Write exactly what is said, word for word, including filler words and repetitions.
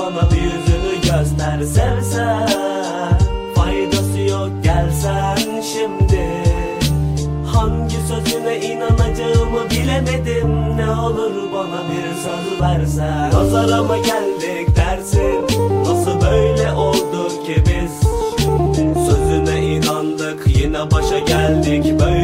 bana bir yüzünü göster, sevsen. Faydası yok, gelsen şimdi. Hangi sözüne inanacağımı bilemedim. Ne olur bana bir söz versen. Nazara mı geldik dersin, nasıl böyle olduk ki biz? Sözüne inandık, yine başa geldik böyle.